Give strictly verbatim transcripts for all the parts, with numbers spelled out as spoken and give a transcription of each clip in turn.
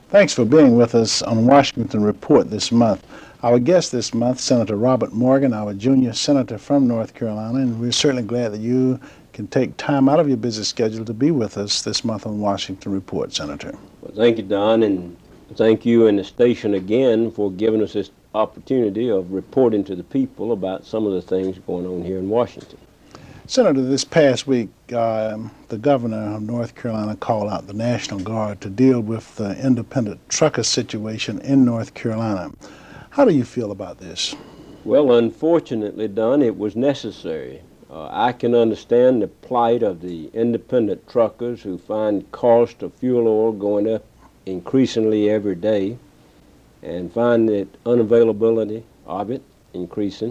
Thanks for being with us on Washington Report this month. Our guest this month, Senator Robert Morgan, our junior senator from North Carolina, and we're certainly glad that you can take time out of your busy schedule to be with us this month on Washington Report, Senator. Well, thank you, Don, and thank you and the station again for giving us this opportunity of reporting to the people about some of the things going on here in Washington. Senator, this past week, uh, the governor of North Carolina called out the National Guard to deal with the independent trucker situation in North Carolina. How do you feel about this? Well, unfortunately, Don, it was necessary. Uh, I can understand the plight of the independent truckers who find cost of fuel oil going up increasingly every day and find the unavailability of it increasing.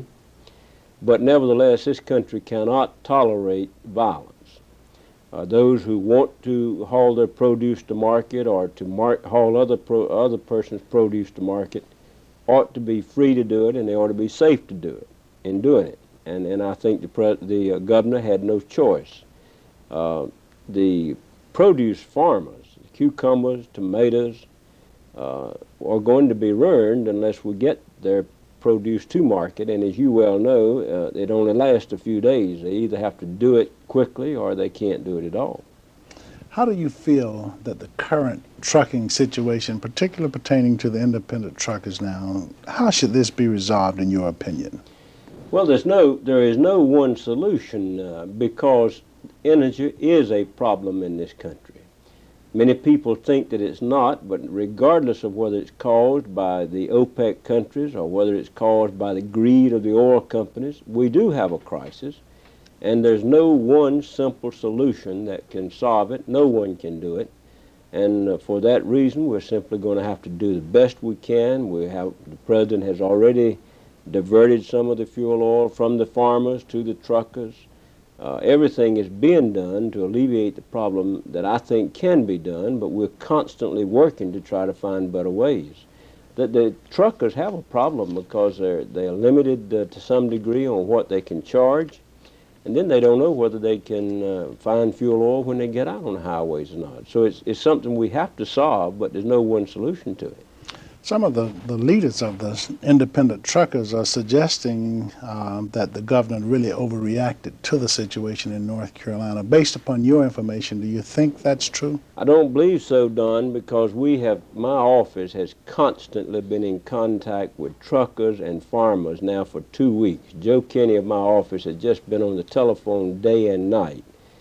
But nevertheless, this country cannot tolerate violence. Uh, those who want to haul their produce to market or to mar haul other, pro other person's produce to market ought to be free to do it, and they ought to be safe to do it in doing it. And, and I think the, pre the uh, governor had no choice. Uh, the produce farmers, cucumbers, tomatoes, uh, are going to be ruined unless we get their produce to market, and as you well know, uh, it only lasts a few days. They either have to do it quickly or they can't do it at all. How do you feel that the current trucking situation, particularly pertaining to the independent truckers now, how should this be resolved in your opinion? Well, there's no, there is no one solution uh, because energy is a problem in this country. Many people think that it's not, but regardless of whether it's caused by the OPEC countries or whether it's caused by the greed of the oil companies, we do have a crisis, and there's no one simple solution that can solve it. No one can do it, and uh, for that reason, we're simply going to have to do the best we can. We have, the president has already diverted some of the fuel oil from the farmers to the truckers. Uh, everything is being done to alleviate the problem that I think can be done, but we're constantly working to try to find better ways. The, the truckers have a problem because they're, they're limited uh, to some degree on what they can charge, and then they don't know whether they can uh, find fuel oil when they get out on the highways or not. So it's, it's something we have to solve, but there's no one solution to it. Some of the, the leaders of the independent truckers are suggesting um, that the governor really overreacted to the situation in North Carolina. Based upon your information, do you think that's true? I don't believe so, Don, because we have, my office has constantly been in contact with truckers and farmers now for two weeks. Joe Kenny of my office has just been on the telephone day and night.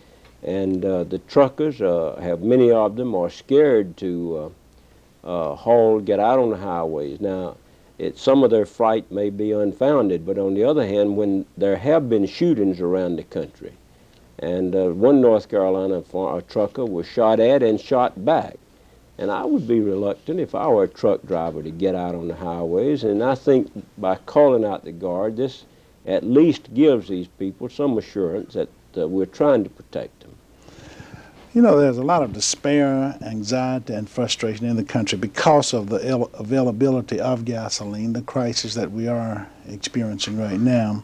And uh, the truckers, uh, have many of them are scared to uh, Uh, haul, get out on the highways. Now, it, some of their fright may be unfounded, but on the other hand, when there have been shootings around the country, and uh, one North Carolina far, a trucker was shot at and shot back, and I would be reluctant if I were a truck driver to get out on the highways, and I think by calling out the Guard, this at least gives these people some assurance that uh, we're trying to protect them. You know, there's a lot of despair, anxiety, and frustration in the country because of the availability of gasoline, the crisis that we are experiencing right now.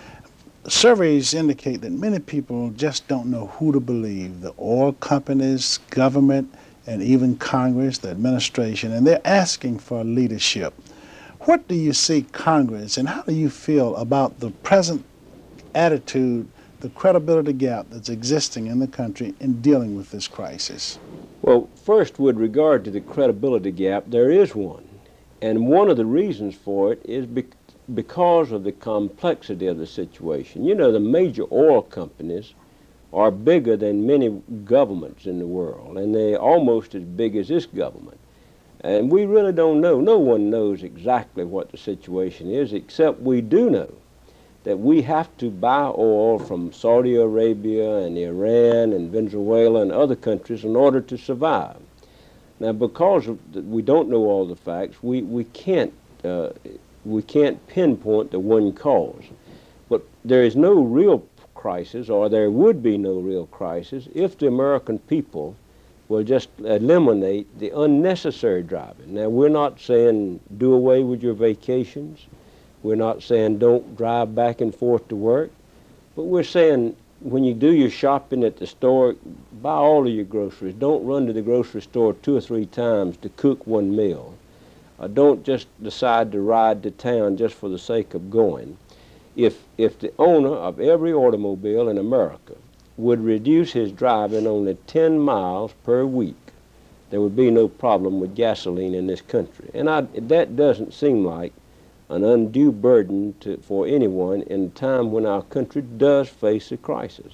Surveys indicate that many people just don't know who to believe, the oil companies, government, and even Congress, the administration, and they're asking for leadership. What do you see Congress, and how do you feel about the present attitude, the credibility gap that's existing in the country in dealing with this crisis? Well, first, with regard to the credibility gap, there is one. And one of the reasons for it is be because of the complexity of the situation. You know, the major oil companies are bigger than many governments in the world, and they're almost as big as this government. And we really don't know. No one knows exactly what the situation is, except we do know that we have to buy oil from Saudi Arabia and Iran and Venezuela and other countries in order to survive. Now, because of the, we don't know all the facts, we, we, can't, uh, we can't pinpoint the one cause. But there is no real crisis, or there would be no real crisis, if the American people will just eliminate the unnecessary driving. Now, we're not saying do away with your vacations. We're not saying don't drive back and forth to work, but we're saying when you do your shopping at the store, buy all of your groceries. Don't run to the grocery store two or three times to cook one meal. Uh, don't just decide to ride to town just for the sake of going. If, if the owner of every automobile in America would reduce his driving only ten miles per week, there would be no problem with gasoline in this country. And I, that doesn't seem like an undue burden to, for anyone in a time when our country does face a crisis.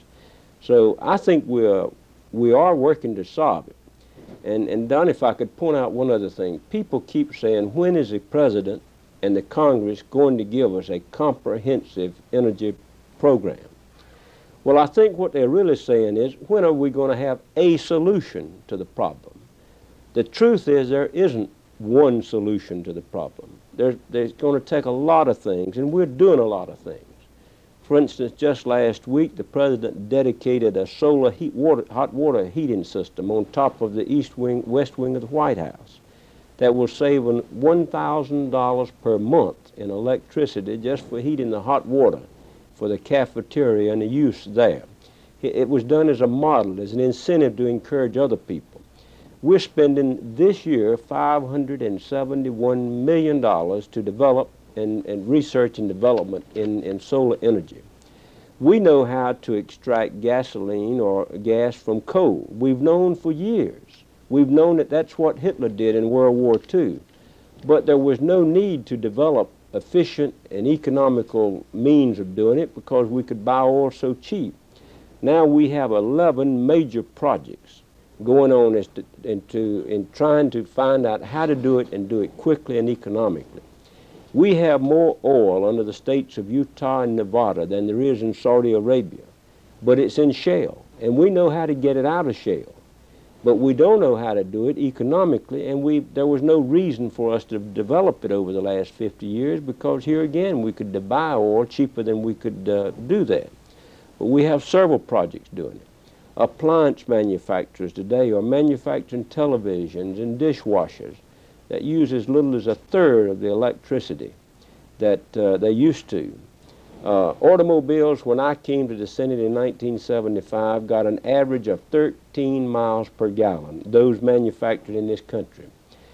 So I think we're, we are working to solve it. And, and Don, if I could point out one other thing. People keep saying, when is the President and the Congress going to give us a comprehensive energy program? Well, I think what they're really saying is, when are we going to have a solution to the problem? The truth is, there isn't one solution to the problem. There's, there's going to take a lot of things, and we're doing a lot of things. For instance, just last week, the President dedicated a solar heat water, hot water heating system on top of the east wing, west wing of the White House that will save one thousand dollars per month in electricity just for heating the hot water for the cafeteria and the use there. It was done as a model, as an incentive to encourage other people. We're spending this year five hundred seventy-one million dollars to develop and, and research and development in, in solar energy. We know how to extract gasoline or gas from coal. We've known for years. We've known that that's what Hitler did in World War Two. But there was no need to develop efficient and economical means of doing it because we could buy oil so cheap. Now we have eleven major projects going on as to, into, in trying to find out how to do it and do it quickly and economically. We have more oil under the states of Utah and Nevada than there is in Saudi Arabia, but it's in shale, and we know how to get it out of shale. But we don't know how to do it economically, and we, there was no reason for us to develop it over the last fifty years because here again we could buy oil cheaper than we could uh, do that. But we have several projects doing it. Appliance manufacturers today are manufacturing televisions and dishwashers that use as little as a third of the electricity that uh, they used to. Uh, automobiles, when I came to the Senate in nineteen seventy-five, got an average of thirteen miles per gallon, those manufactured in this country.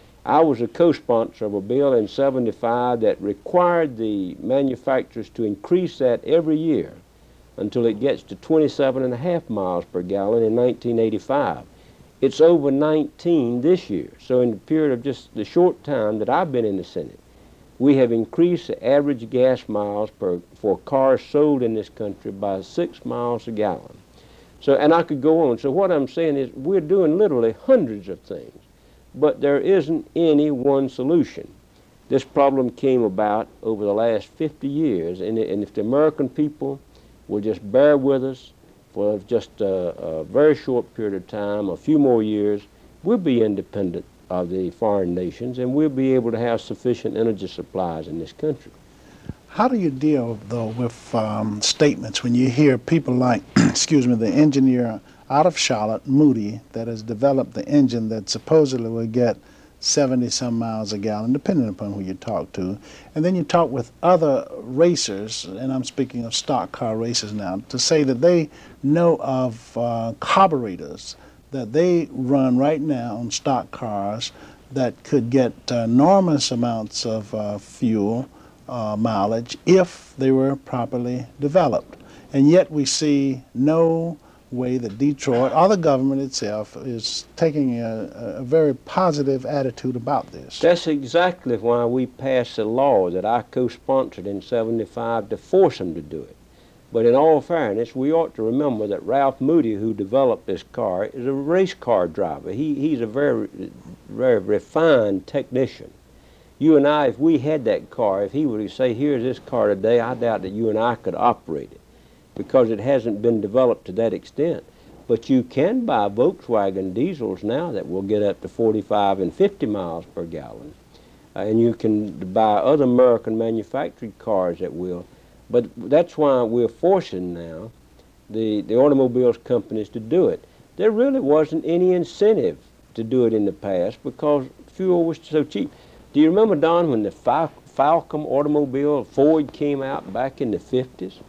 I was a co-sponsor of a bill in seventy-five that required the manufacturers to increase that every year until it gets to twenty-seven and a half miles per gallon in nineteen eighty-five. It's over nineteen this year. So in the period of just the short time that I've been in the Senate, we have increased the average gas miles per, for cars sold in this country by six miles a gallon. So, and I could go on. So what I'm saying is we're doing literally hundreds of things, but there isn't any one solution. This problem came about over the last fifty years, and, and if the American people will just bear with us for just a, a very short period of time, a few more years, we'll be independent of the foreign nations, and we'll be able to have sufficient energy supplies in this country. How do you deal, though, with um, statements when you hear people like, excuse me, the engineer out of Charlotte, Moody, that has developed the engine that supposedly will get seventy some miles a gallon, depending upon who you talk to, and then you talk with other racers, and I'm speaking of stock car racers now, to say that they know of uh, carburetors that they run right now on stock cars that could get uh, enormous amounts of uh, fuel uh, mileage if they were properly developed. And yet we see no way that Detroit or the government itself is taking a, a very positive attitude about this. That's exactly why we passed a law that I co-sponsored in seventy-five to force them to do it. But in all fairness, we ought to remember that Ralph Moody, who developed this car, is a race car driver. He, he's a very, very refined technician. You and I, if we had that car, if he were to say, here's this car today, I doubt that you and I could operate it because it hasn't been developed to that extent. But you can buy Volkswagen diesels now that will get up to forty-five and fifty miles per gallon. Uh, and you can buy other American manufactured cars that will. But that's why we're forcing now the, the automobiles companies to do it. There really wasn't any incentive to do it in the past because fuel was so cheap. Do you remember, Don, when the Fal Falcon automobile, Ford, came out back in the fifties?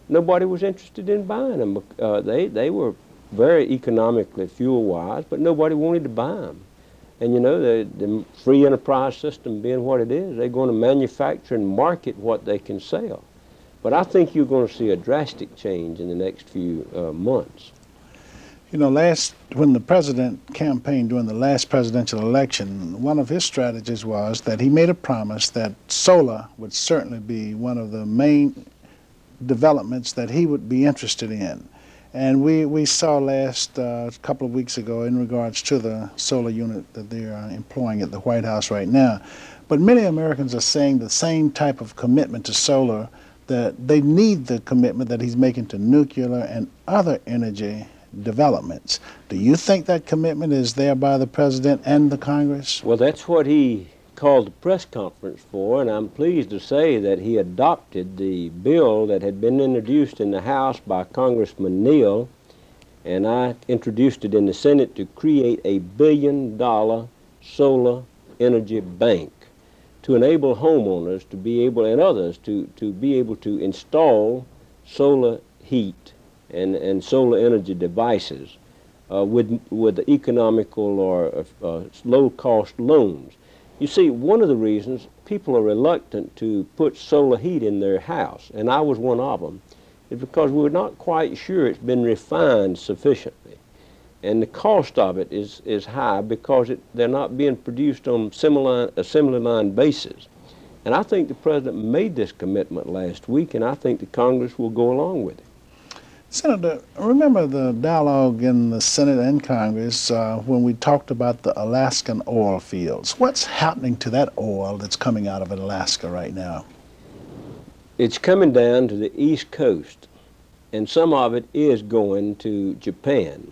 nobody was interested in buying them. Uh, they, they were very economically fuel-wise, but nobody wanted to buy them. And you know, the, the free enterprise system being what it is, they're going to manufacture and market what they can sell. But I think you're going to see a drastic change in the next few uh, months. You know, last when the president campaigned during the last presidential election, one of his strategies was that he made a promise that solar would certainly be one of the main developments that he would be interested in. And we, we saw last uh, couple of weeks ago in regards to the solar unit that they are employing at the White House right now. But many Americans are saying the same type of commitment to solar, that they need the commitment that he's making to nuclear and other energy developments. Do you think that commitment is there by the president and the Congress? Well, that's what he called the press conference for, and I'm pleased to say that he adopted the bill that had been introduced in the House by Congressman Neal, and I introduced it in the Senate to create a billion dollar solar energy bank to enable homeowners to be able, and others, to, to be able to install solar heat and, and solar energy devices uh, with, with economical or uh, low-cost loans. You see, one of the reasons people are reluctant to put solar heat in their house, and I was one of them, is because we're not quite sure it's been refined sufficiently. And the cost of it is, is high because it, they're not being produced on similar, assembly line basis. And I think the president made this commitment last week, and I think the Congress will go along with it. Senator, remember the dialogue in the Senate and Congress uh, when we talked about the Alaskan oil fields. What's happening to that oil that's coming out of Alaska right now? It's coming down to the East Coast, and some of it is going to Japan.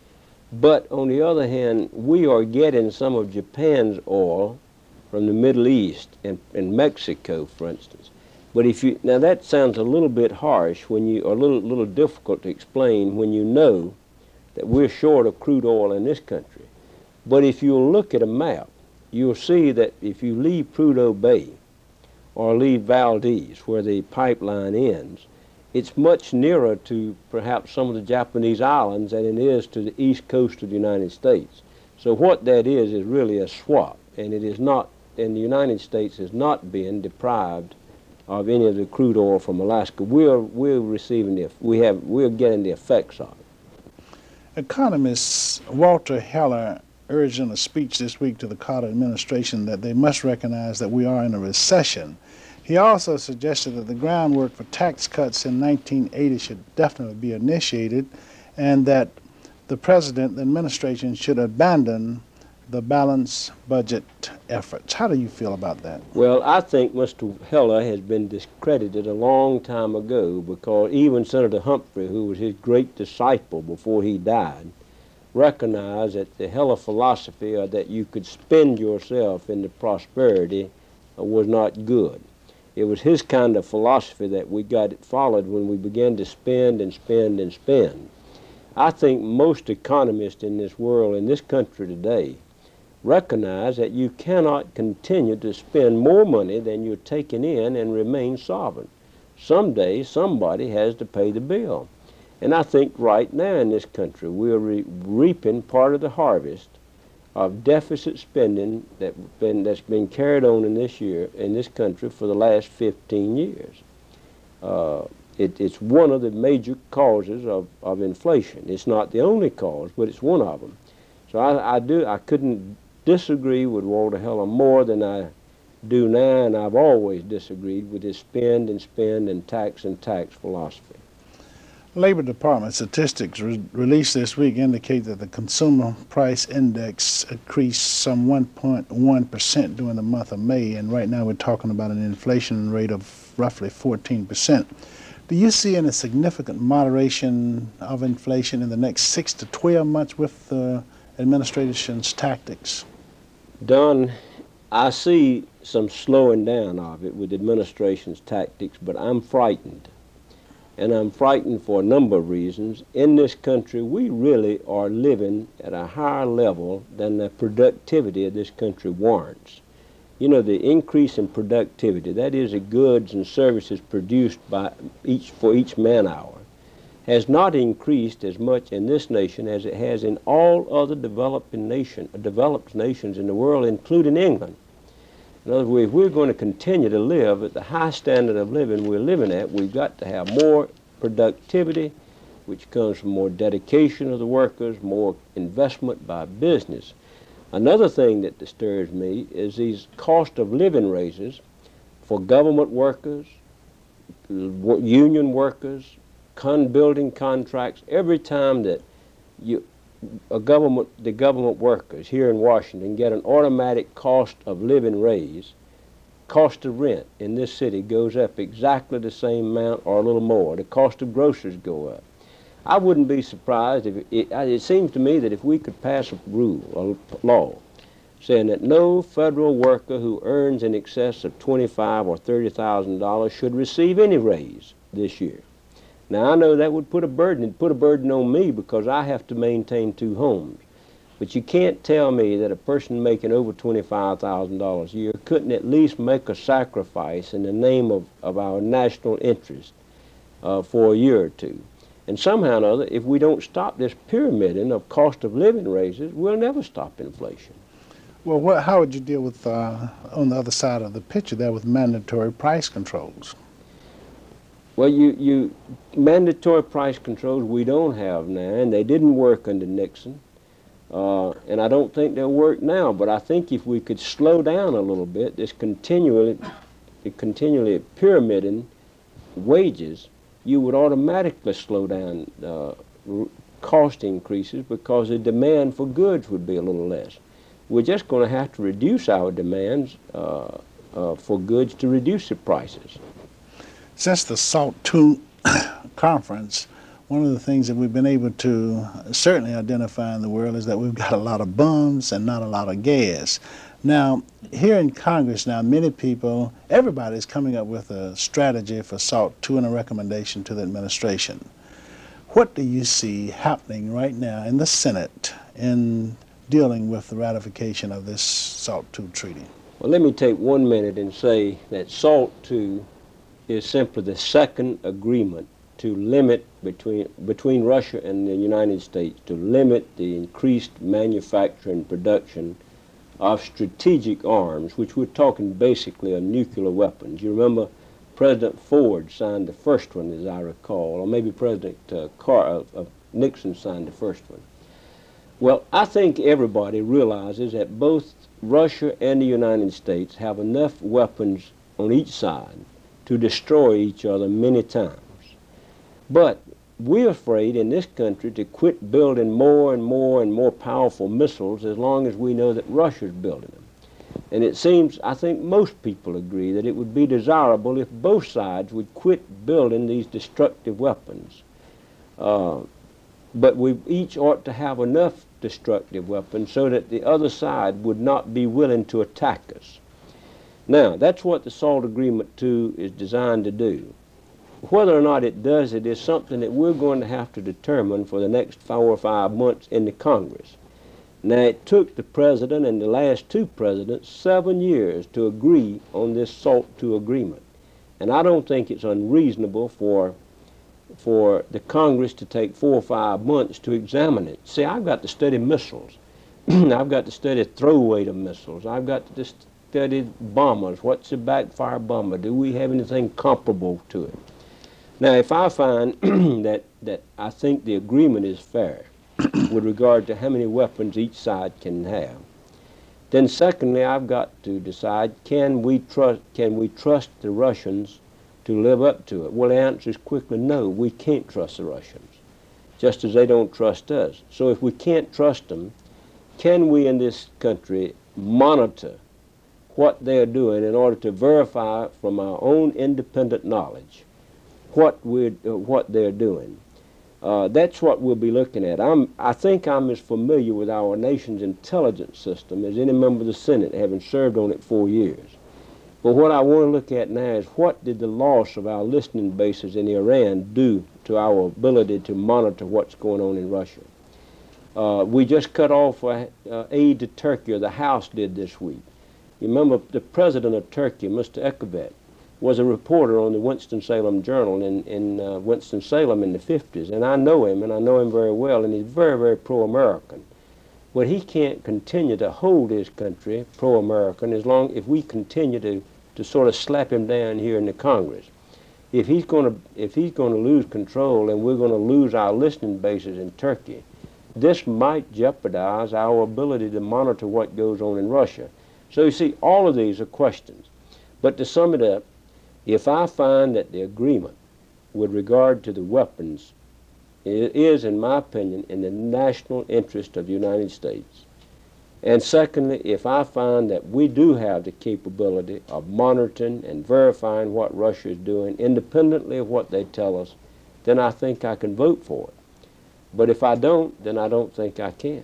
But on the other hand, we are getting some of Japan's oil from the Middle East and, and Mexico, for instance. But if you, now that sounds a little bit harsh when you, or a little, little difficult to explain when you know that we're short of crude oil in this country. But if you'll look at a map, you'll see that if you leave Prudhoe Bay or leave Valdez, where the pipeline ends, it's much nearer to perhaps some of the Japanese islands than it is to the east coast of the United States. So what that is is really a swap, and it is not, and the United States is not being deprived of any of the crude oil from Alaska. We're, we're receiving the, we have, we're getting the effects of it. Economist Walter Heller urged in a speech this week to the Carter administration that they must recognize that we are in a recession. He also suggested that the groundwork for tax cuts in nineteen eighty should definitely be initiated, and that the president, the administration, should abandon the balanced budget efforts. How do you feel about that? Well, I think Mister Heller has been discredited a long time ago, because even Senator Humphrey, who was his great disciple before he died, recognized that the Heller philosophy, or that you could spend yourself into prosperity, uh, was not good. It was his kind of philosophy that we got it followed when we began to spend and spend and spend. I think most economists in this world, in this country today, recognize that you cannot continue to spend more money than you're taking in and remain sovereign. Someday somebody has to pay the bill. And I think right now in this country we're re reaping part of the harvest of deficit spending that been, that's been carried on in this year, in this country for the last fifteen years. Uh, it, it's one of the major causes of, of inflation. It's not the only cause, but it's one of them. So I, I, do, I couldn't disagree with Walter Heller more than I do now, and I've always disagreed with his spend and spend and tax and tax philosophy. Labor Department statistics re released this week indicate that the Consumer Price Index increased some one point one percent during the month of May, and right now we're talking about an inflation rate of roughly fourteen percent. Do you see any significant moderation of inflation in the next six to twelve months with the administration's tactics? Don, I see some slowing down of it with the administration's tactics, but I'm frightened. And I'm frightened for a number of reasons. In this country, we really are living at a higher level than the productivity of this country warrants. you know, the increase in productivity, that is the goods and services produced by each for each man hour, has not increased as much in this nation as it has in all other developing nation, developed nations in the world, including England. In other words, if we're going to continue to live at the high standard of living we're living at, we've got to have more productivity, which comes from more dedication of the workers, more investment by business. Another thing that disturbs me is these cost of living raises for government workers, union workers, con building contracts. Every time that you, a government, the government workers here in Washington get an automatic cost of living raise, cost of rent in this city goes up exactly the same amount or a little more. The cost of groceries go up. I wouldn't be surprised if it, it, it seems to me that if we could pass a rule, a law, saying that no federal worker who earns in excess of twenty-five or thirty thousand dollars should receive any raise this year. Now I know that would put a burden, it'd put a burden on me because I have to maintain two homes. But you can't tell me that a person making over twenty-five thousand dollars a year couldn't at least make a sacrifice in the name of, of our national interest uh, for a year or two. And somehow or other, if we don't stop this pyramiding of cost of living raises, we'll never stop inflation. Well, what, how would you deal with, uh, on the other side of the picture there, with mandatory price controls? Well, you, you mandatory price controls we don't have now, and they didn't work under Nixon, uh, and I don't think they'll work now. But I think if we could slow down a little bit, this continually, continually pyramiding wages, you would automatically slow down uh, cost increases because the demand for goods would be a little less. We're just going to have to reduce our demands uh, uh, for goods to reduce the prices. Since the SALT two conference, one of the things that we've been able to certainly identify in the world is that we've got a lot of bums and not a lot of gas. Now, here in Congress now, many people, everybody's coming up with a strategy for SALT two and a recommendation to the administration. What do you see happening right now in the Senate in dealing with the ratification of this SALT two treaty? Well, let me take one minute and say that SALT two is simply the second agreement to limit between, between Russia and the United States to limit the increased manufacture and production of strategic arms, which we're talking basically of nuclear weapons. You remember President Ford signed the first one, as I recall, or maybe President uh, Car uh, uh, Nixon signed the first one. Well, I think everybody realizes that both Russia and the United States have enough weapons on each side to destroy each other many times. But we're afraid in this country to quit building more and more and more powerful missiles as long as we know that Russia's building them. And it seems, I think most people agree, that it would be desirable if both sides would quit building these destructive weapons. Uh, but we each ought to have enough destructive weapons so that the other side would not be willing to attack us. Now, that's what the SALT Agreement two is designed to do. Whether or not it does it is something that we're going to have to determine for the next four or five months in the Congress. Now, it took the President and the last two Presidents seven years to agree on this SALT two agreement. And I don't think it's unreasonable for, for the Congress to take four or five months to examine it. See, I've got to study missiles. I've got to study throwaway of missiles. I've got to just study bombers. What's a backfire bomber? Do we have anything comparable to it? Now, if I find that, that I think the agreement is fair with regard to how many weapons each side can have, then secondly, I've got to decide, can we trust, can we trust the Russians to live up to it? Well, the answer is quickly no, we can't trust the Russians, just as they don't trust us. So if we can't trust them, can we in this country monitor what they're doing in order to verify from our own independent knowledge what we're, uh, what they're doing? Uh, that's what we'll be looking at. I'm, I think I'm as familiar with our nation's intelligence system as any member of the Senate, having served on it four years. But what I want to look at now is what did the loss of our listening bases in Iran do to our ability to monitor what's going on in Russia? Uh, we just cut off uh, uh, aid to Turkey, or the House did this week. You remember the president of Turkey, Mister Ecevit, was a reporter on the Winston-Salem Journal in, in uh, Winston-Salem in the fifties, and I know him, and I know him very well, and he's very, very pro-American. But he can't continue to hold his country pro-American as long if we continue to, to sort of slap him down here in the Congress. If he's going to if he's going to lose control and we're going to lose our listening bases in Turkey, this might jeopardize our ability to monitor what goes on in Russia. So you see, all of these are questions. But to sum it up, if I find that the agreement with regard to the weapons is, in my opinion, in the national interest of the United States, and secondly, if I find that we do have the capability of monitoring and verifying what Russia is doing independently of what they tell us, then I think I can vote for it. But if I don't, then I don't think I can.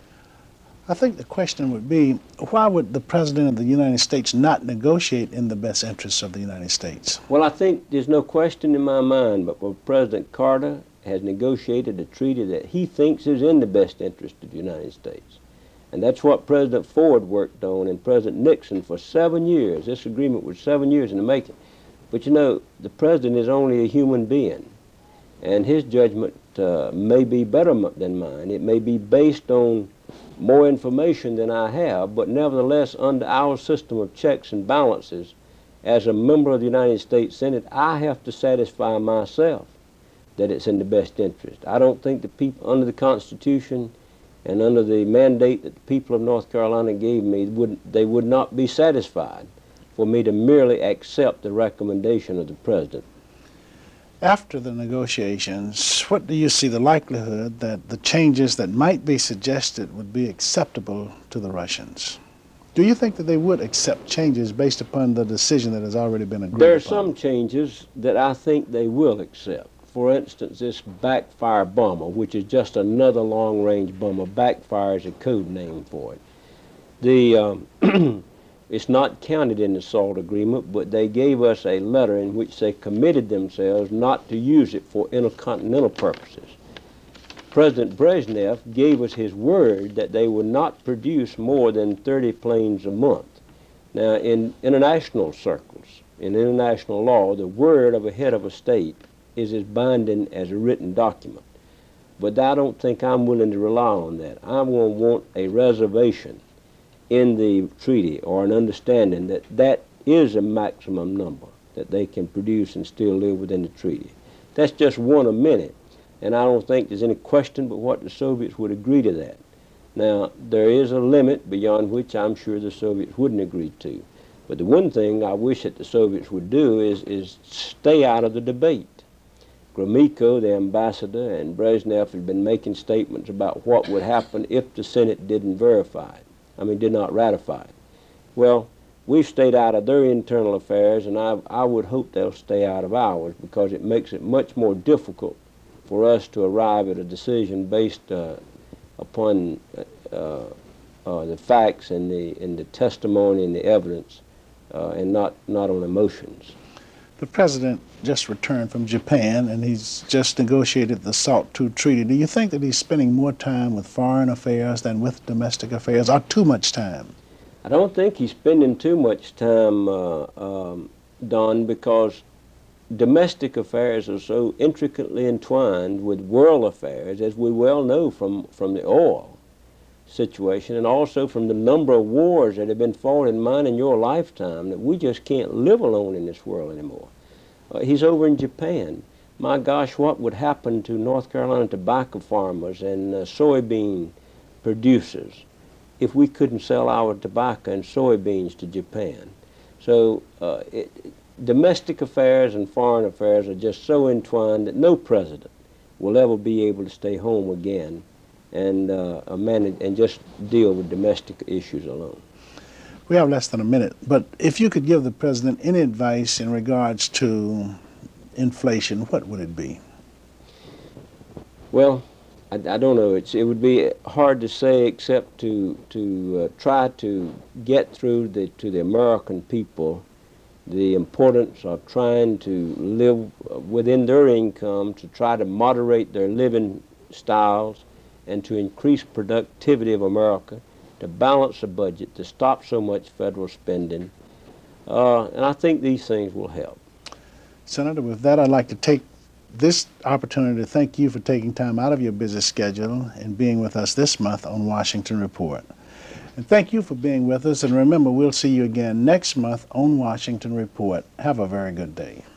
I think the question would be, why would the President of the United States not negotiate in the best interests of the United States? Well, I think there's no question in my mind, but when President Carter has negotiated a treaty that he thinks is in the best interest of the United States. And that's what President Ford worked on and President Nixon for seven years. This agreement was seven years in the making. But you know, the President is only a human being, and his judgment uh, may be better than mine. It may be based on more information than I have, but nevertheless, under our system of checks and balances, as a member of the United States Senate, I have to satisfy myself that it's in the best interest. I don't think the people under the Constitution and under the mandate that the people of North Carolina gave me, would, they would not be satisfied for me to merely accept the recommendation of the President. After the negotiations, what do you see the likelihood that the changes that might be suggested would be acceptable to the Russians? Do you think that they would accept changes based upon the decision that has already been agreed upon? There are some changes that I think they will accept. For instance, this backfire bomber, which is just another long-range bomber. Backfire is a code name for it. The, um, it's not counted in the SALT agreement, but they gave us a letter in which they committed themselves not to use it for intercontinental purposes. President Brezhnev gave us his word that they would not produce more than thirty planes a month. Now, in international circles, in international law, the word of a head of a state is as binding as a written document. But I don't think I'm willing to rely on that. I'm going to want a reservation in the treaty or an understanding that that is a maximum number that they can produce and still live within the treaty. That's just one a minute, and I don't think there's any question but what the Soviets would agree to that. Now, there is a limit beyond which I'm sure the Soviets wouldn't agree to. But the one thing I wish that the Soviets would do is, is stay out of the debate. Gromyko, the ambassador, and Brezhnev have been making statements about what would happen if the Senate didn't verify it. I mean, did not ratify it. Well, we've stayed out of their internal affairs, and I, I would hope they'll stay out of ours, because it makes it much more difficult for us to arrive at a decision based uh, upon uh, uh, the facts and the, and the testimony and the evidence, uh, and not, not on emotions. The President just returned from Japan, and he's just negotiated the SALT two treaty. Do you think that he's spending more time with foreign affairs than with domestic affairs, or too much time? I don't think he's spending too much time, uh, um, Don, because domestic affairs are so intricately entwined with world affairs, as we well know from, from the oil situation, and also from the number of wars that have been fought in mine and your lifetime, that we just can't live alone in this world anymore. Uh, he's over in Japan. My gosh, what would happen to North Carolina tobacco farmers and uh, soybean producers if we couldn't sell our tobacco and soybeans to Japan? So uh, it, domestic affairs and foreign affairs are just so entwined that no president will ever be able to stay home again and uh, manage and just deal with domestic issues alone. We have less than a minute, but if you could give the President any advice in regards to inflation, what would it be? Well, I, I don't know. It's, it would be hard to say, except to, to uh, try to get through the, to the American people the importance of trying to live within their income, to try to moderate their living styles, and to increase productivity of America, to balance the budget, to stop so much federal spending. Uh, and I think these things will help. Senator, with that, I'd like to take this opportunity to thank you for taking time out of your busy schedule and being with us this month on Washington Report. And thank you for being with us. And remember, we'll see you again next month on Washington Report. Have a very good day.